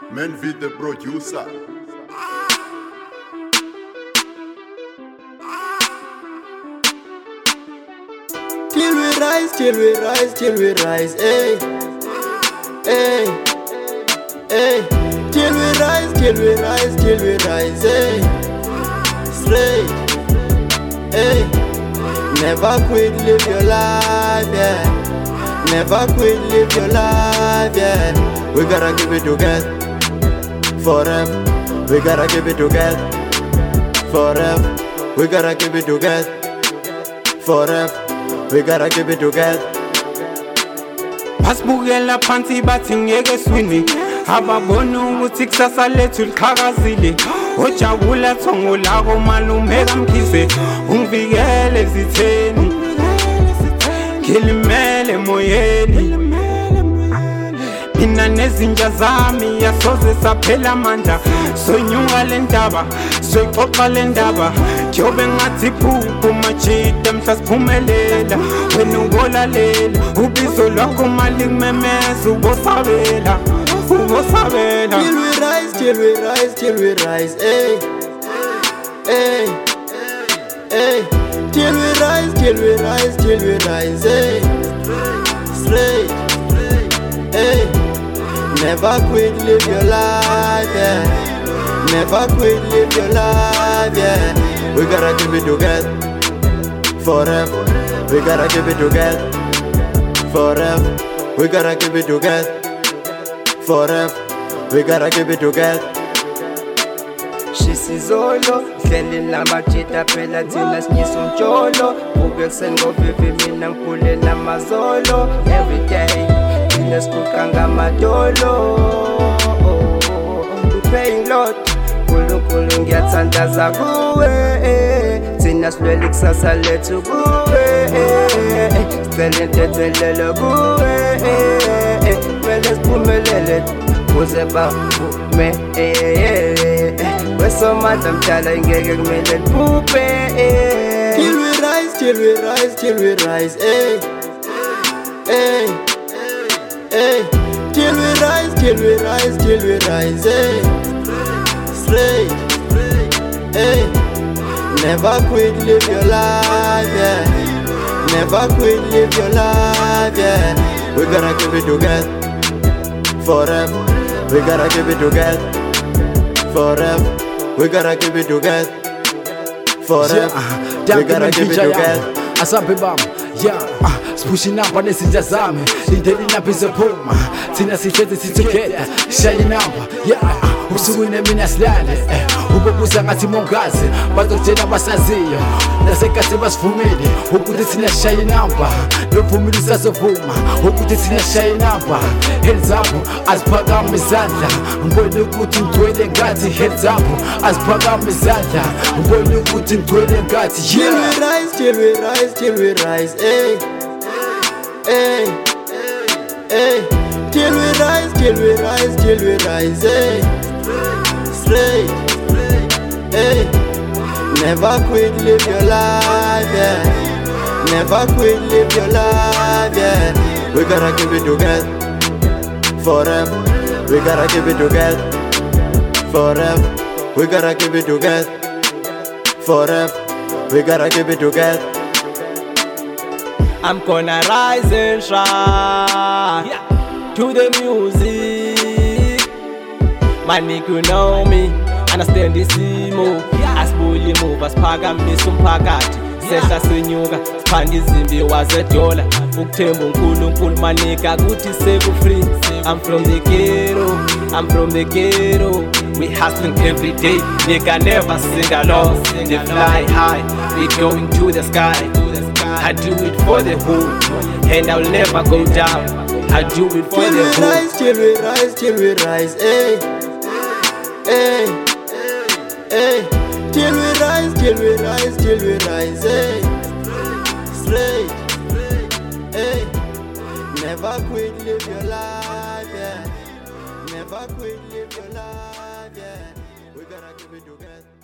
Menvi the producer. Till we rise, till we rise, till we rise, hey, hey, hey. Till we rise, till we rise, till we rise, hey. Straight, hey. Never quit, live your life, yeah. Never quit, live your life, yeah. We gotta keep it together forever. We gotta keep it together forever. We gotta keep it together forever. We gotta keep it together. Basibukela phansi bathi ngeke swini, ababona ukuthi kusasa lethu liqhakazile. Ojabula thongo lako malume kamkhise, ungivikele ezitheni, ngilimele moyeni. Mina nezinja zami yasoze saphela amandla, soyinyuka le ndaba, soyixoxa le ndaba. Njobe ngathi phuphu machida mhla siphumelela, wena ungolalela ubizo lwakho malikumemeza ubosabela, ubosabela. Till we rise, till we rise, till we rise, hey, hey, hey. Till we rise, till we rise, till we rise, hey. Straight, hey. Never quit, live your life, yeah. Never quit, live your life, yeah. We gotta keep it together forever. We gotta keep it together forever. We gotta keep it together forever. We gotta keep it together. Shisizolo, hleli namajita phela thina sinyisa umtsholo. Ube kuseni ngovivi mina ngikulela amazolo. Everyday thina siquqa ngamadolo. We praying Lord, uNkulunkulu ngiyathandaza kuwe. Thina silwela ikusasa lethu kuwe. Sicela intethelelo kuwe. Kumele siphumelele kuze baphume. Wesomandla mdala ingeke kumele liphuphe. Till we rise, till we rise, till we rise, hey, hey, hey. Till we rise, till we rise, till we rise, hey. Straight, hey. Never quit, live your life, yeah. Never quit, live your life, yeah. We gotta keep it together forever. We gotta keep it together forever. We gotta keep it together forever. We gotta keep it together. Asabe bam, yeah, pushing up on the sinja zami, lindeli na bize puma, thina sihlezi sithukela, shaya inamba, yeah, usukwini mina silale, ububuza ngathi mongazi, bazokutshela basaziyo, nasenkathi basivumile, ukuthi thina shaya inamba, novumile usazovuma, ukuthi thina shaya inamba, hands up, asiphakame izandla, ngibone ukuthi ngigcwele ngathi, hands up, asiphakame izandla, ngibone ukuthi ngigcwele ngathi, yeah. Till we rise, till we rise, hey, hey, hey. Till we rise, till we rise, till we rise, hey. Straight, hey. Never quit, live your life, yeah. Never quit, live your life, yeah. We gotta keep it together forever. We gotta keep it together forever. We gotta keep it together forever. We gotta keep it together. I'm gonna rise and shine, yeah, to the music. My nigga know me, understand this move. Asibuyele emuva siphakamisa umphakathi, sehla senyuka siphanda izimbi wazedola. Ukuthemba uNkulunkulu manika kuthi seku-free. I'm from the ghetto, I'm from the ghetto. We hustling every day, nigga never sing along. They fly high, we going to the sky. I do it for the hood, and I'll never go down. I do it for the hood. Till we rise, till we rise, hey, hey, hey. Till we rise, till we rise, till we rise, hey. Straight, hey. Never quit, live your life, yeah. Never quit, live your life, yeah. We gotta keep it together.